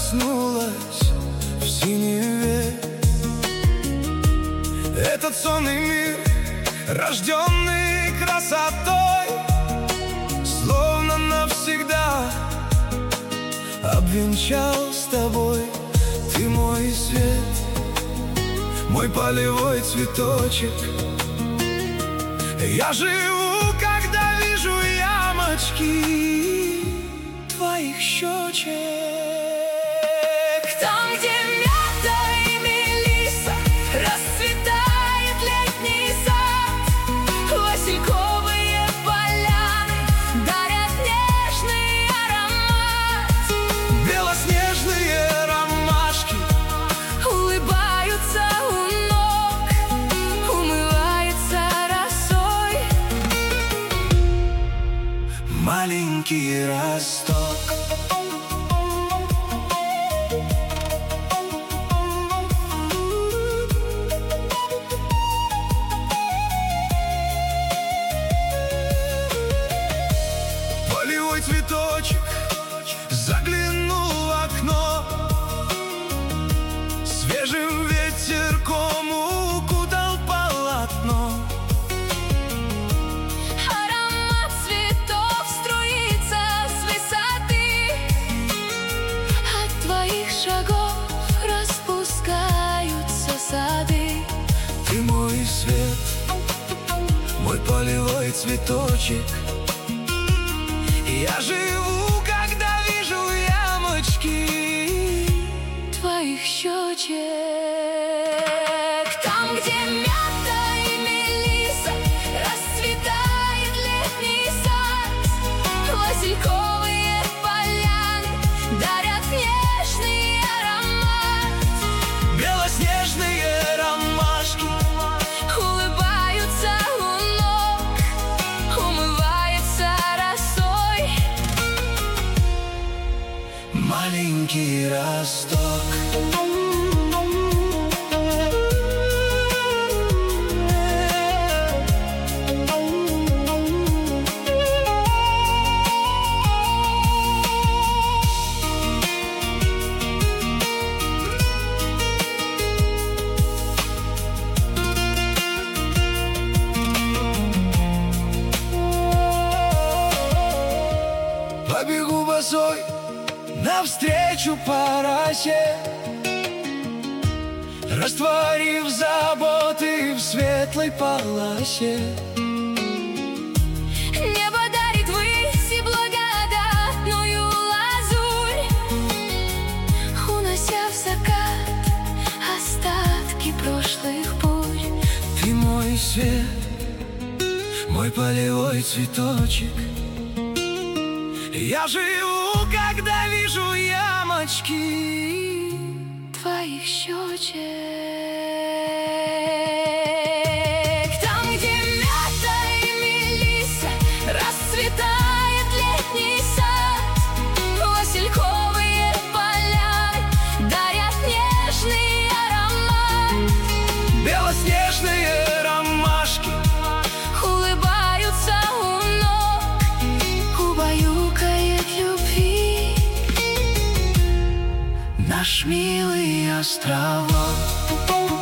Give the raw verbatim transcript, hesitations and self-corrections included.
проснулась в синеве. Этот сонный мир, рожденный красотой, словно навсегда обвенчал с тобой. Ты мой свет, мой полевой цветочек. Я живу, когда вижу ямочки твоих щечек. Там, где мята и мелиса, расцветает летний сад. Васильковые поляны дарят нежный аромат. Белоснежные ромашки улыбаются у ног, умываются росой. маленький росток. Полевой цветочек заглянул в окно, свежим ветерком укутал полотно. Аромат цветов струится с высоты, от твоих шагов распускаются сады. Ты мой свет, мой полевой цветочек. Я живу, когда вижу ямочки твоих щечек. Там, где мята и мелиса, расцветает летний сад. Васильковые поляны дарят нежный аромат. Белоснежные ромашки улыбаются у ног, умываются росой. маленький росток. Побегу босой навстречу по росе, растворив заботы в светлой полосе. Небо дарит ввысь и благодатную лазурь, унося в закат остатки прошлых бурь. Ты мой свет, мой полевой цветочек. Я живу, когда вижу ямочки твоих щечек. Там, где мята и мелиса, расцветает летний сад. Васильковые поляны дарят нежный аромат. Белоснежные ромашки улыбаются у ног, убаюкает любви наш милый островок.